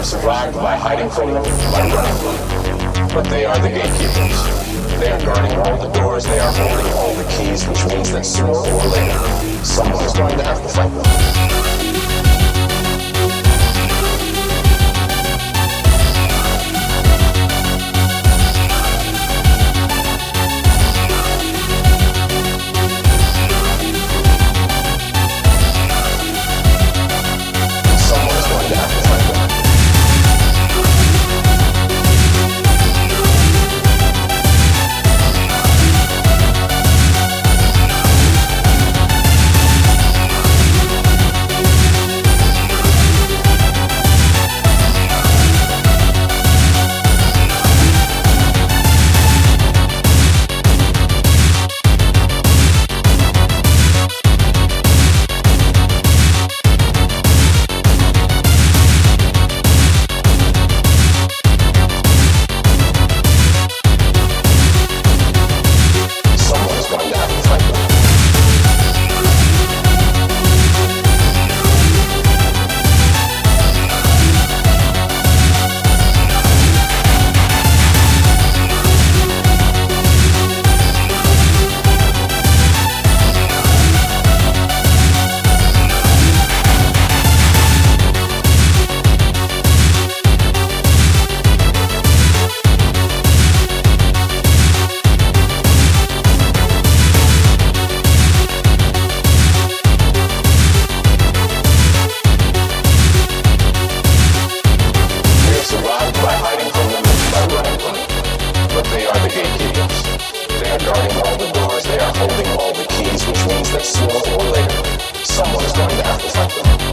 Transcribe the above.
have survived by hiding from them, by running from them. But they are the gatekeepers. They are guarding all the doors, they are holding all the keys, which means that sooner or later, someone is going to have to fight them. Guarding all the doors, they are holding all the keys, which means that sooner or later, someone is going to have to fight them.